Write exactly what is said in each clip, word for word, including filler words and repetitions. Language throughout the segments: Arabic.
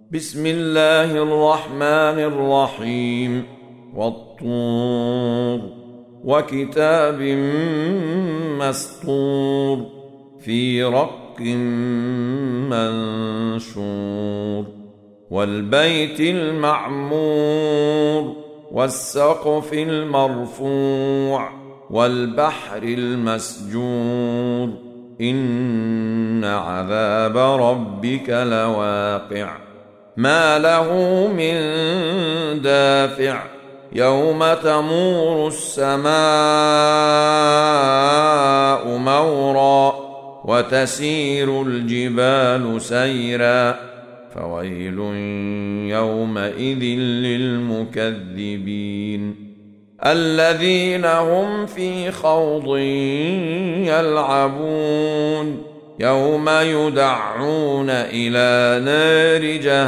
بسم الله الرحمن الرحيم. والطور وكتاب مسطور في رق منشور والبيت المعمور والسقف المرفوع والبحر المسجور إن عذاب ربك لواقع ما له من دافع يوم تمور السماء مورا وتسير الجبال سيرا فويل يومئذ للمكذبين الذين هم في خوض يلعبون يوم يدعون إلى نار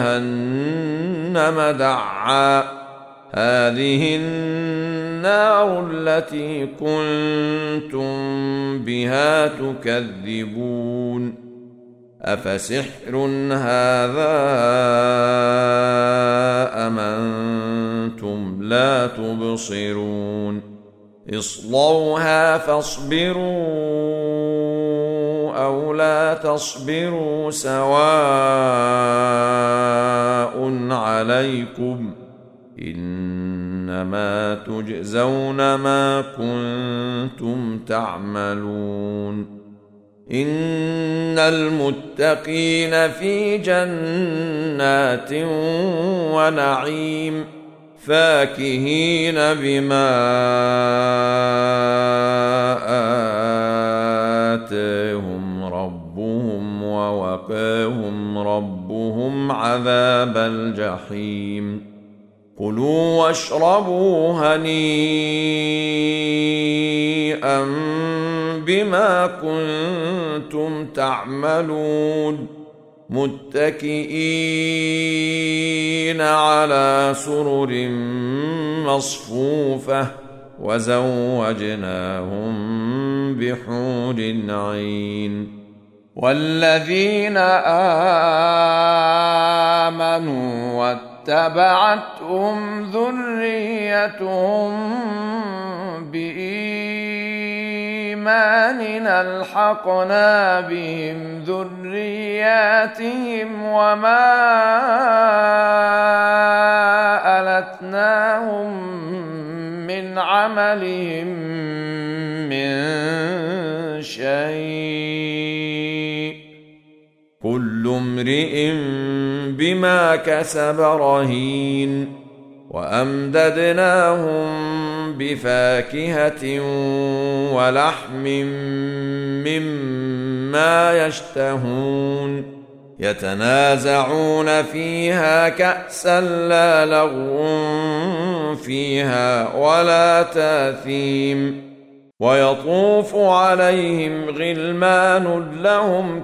جهنم دعا هذه النار التي كنتم بها تكذبون أفسحر هذا أم أنتم لا تبصرون اصلوها فاصبروا أو لا تصبروا سواء عليكم إنما تجزون ما كنتم تعملون إن المتقين في جنات ونعيم فاكهين بما آتاهم ربهم ووقاهم ربهم عذاب الجحيم كلوا واشربوا هنيئا بما كنتم تعملون متكئين على سرر مصفوفة وزوجناهم بحور عين والذين آمنوا واتبعتهم ذريتهم بإيمان ألحقنا بهم ذرياتهم وما ألتناهم من عملهم من شيء كل امرئ بما كسب رهين وأمددناهم بفاكهة ولحم مما يشتهون يتنازعون فيها كأسا لا لغو فيها ولا تاثيم ويطوف عليهم غلمان لهم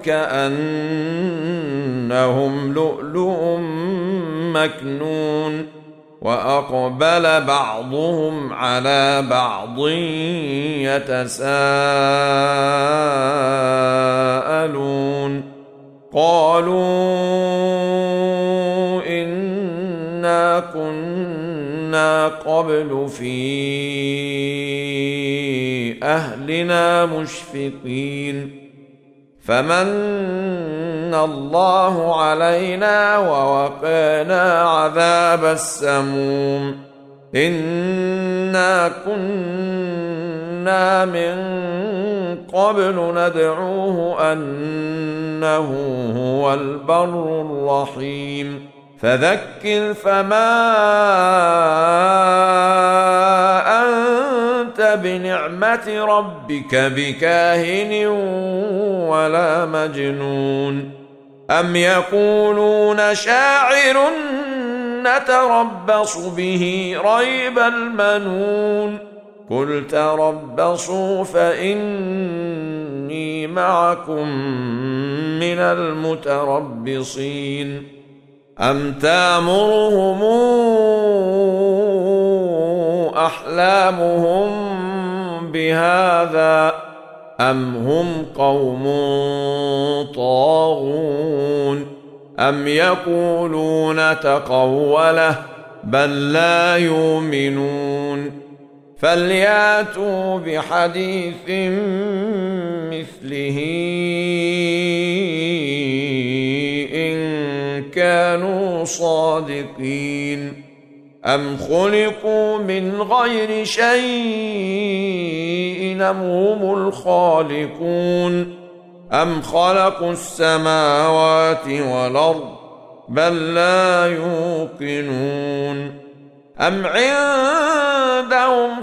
كأنهم لؤلؤ مكنون وأقبل بعضهم على بعض يتساءلون قالوا إنا كنا قبل في أهلنا مشفقين فمن الله علينا ووقانا عذاب السموم إنا كنا من قبل ندعوه أنه هو البر الرحيم فذكر فما أنت بنعمة ربك بكاهن ولا مجنون أم يقولون شاعر نتربص به ريب المنون قل تربصوا فإني معكم من المتربصين أم تأمرهم أحلامهم بهذا أم هم قوم طاغون أم يقولون تقوله بل لا يؤمنون فلياتوا بحديث مثله إن كانوا صادقين أم خلقوا من غير شيء أم هم الخالقون أم خلقوا السماوات والأرض بل لا يوقنون أم عندهم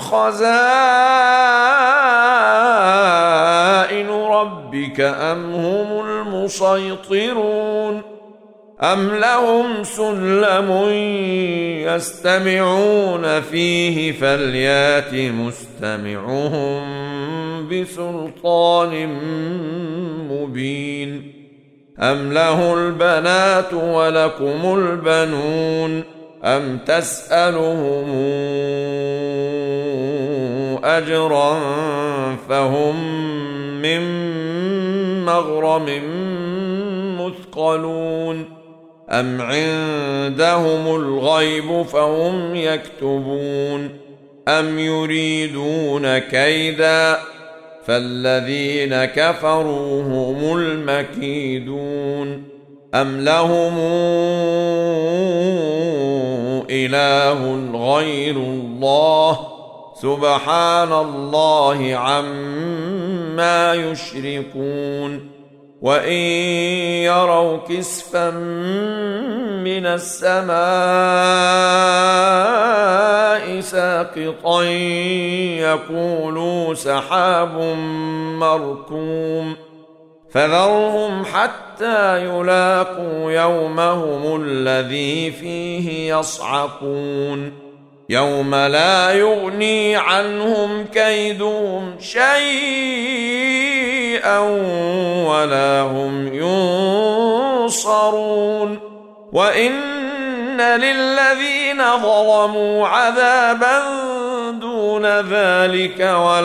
خزائن ربك أم هم المسيطرون أم لهم سلم يستمعون فيه فليات مستمعهم بسلطان مبين أم له البنات ولكم البنون أم تسألهم أجرا فهم من مغرم مثقلون أم عندهم الغيب فهم يكتبون أم يريدون كيدا فالذين كفروا هم المكيدون أم لهم إله غير الله سبحان الله عما يشركون وإن يروا كسفا من السماء ساقطا يقولوا سحاب مركوم فذرهم حتى يلاقوا يومهم الذي فيه يصعقون يوم لا يغني عنهم كيدهم شيئا ولا هم ينصرون وإن للذين ظلموا عذابا دون ذلك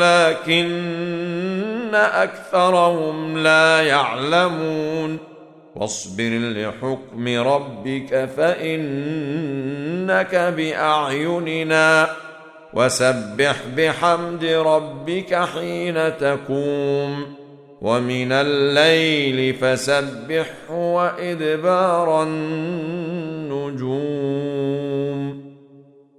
ولكن أكثرهم لا يعلمون واصبر لحكم ربك فإنك بأعيننا وسبح بحمد ربك حين تقوم ومن الليل فسبحه وإدبار النجوم